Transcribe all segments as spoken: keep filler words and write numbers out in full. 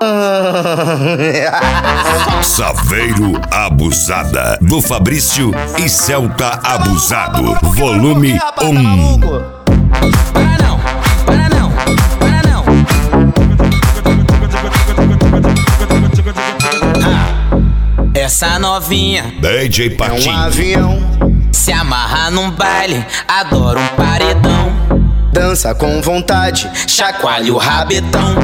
Saveiro Abusada, do Fabrício e Celta Abusado, volume um. Para não, para não, para não. Ah, essa novinha D J Patinho é um avião, se amarra num baile, adora um paredão. dança com vontade, Chacoalha o rabetão.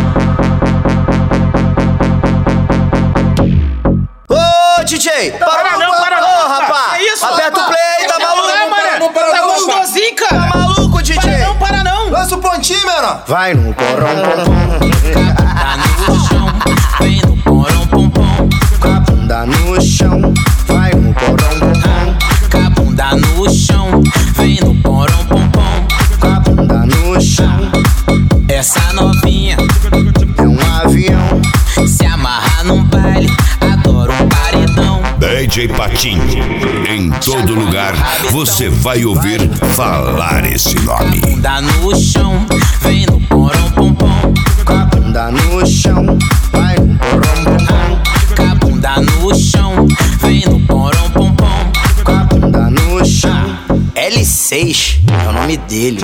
Ô D J, para, Para não, para não, Ô rapaz, que isso, aperta o rapaz? play, tá maluco? Não, mané, Não, para, tá não, gostosinho, Tá cara. maluco, D J? Para não, para não. Lança o pontinho, menor. Vai no porão, pom, pom. Tá no chão, vem no porão, pom, pom. Com a bunda no chão, vai no porão, pom, pom. Com a bunda no chão, vem no porão, pom, pom. Com a bunda no chão, Essa novinha é um avião, se amarra num baile, adora um paredão. D J Patinho, em todo lugar você vai ouvir falar esse nome. Bunda no chão, vem no porão, pom, pom. com a bunda no chão, vai no porão, pom, pom. Com a bunda no chão, vem no porão, pom, pom. Com a bunda no chão, L seis é o nome dele.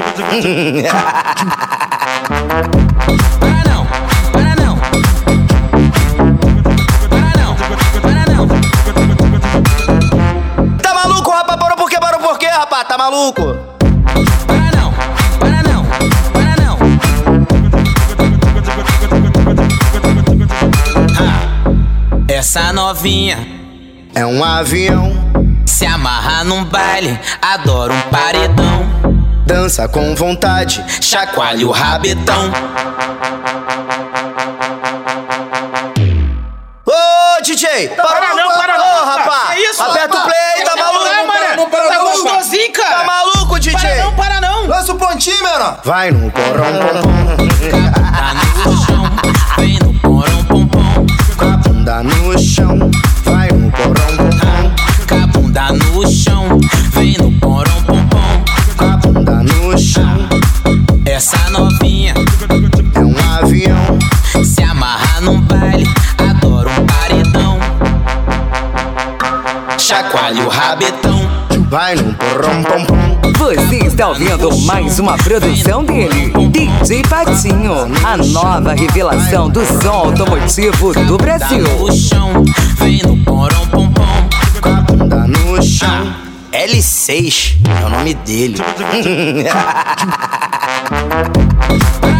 Para não, para não. Para não, para não. Tá maluco, rapaz? Parou por quê? Parou por quê, rapaz? Tá maluco? Para não, para não, para não. Ah, essa novinha É um avião, se amarra num baile, adora um paredão. dança com vontade, Chacoalha o rabetão. Ô D J, Para não, para não. Ô rapaz, Que isso, aperta o rapaz? play, tá maluco? Não, mané, Não, para tá não, gostosinho, cara. Tá maluco, D J? Para não, para não. Lança o pontinho, menor. Vai no porão, pom, pom. Tá no chão, vem no porão, pom, pom. Com a bunda no chão, vai no porão, pom, pom. Com a bunda no chão, vem no porão, pom, pom. Com a bunda no chão, Essa novinha é um avião, se amarra num baile, adora um paredão. Chacoalha o rabetão. vai no porão, pom, pom. Você está ouvindo mais uma produção dele, D J Patinho, a nova revelação do som automotivo do Brasil. No chão, vem no porão, pom, pom. Com a bunda no chão, L seis é o nome dele. Para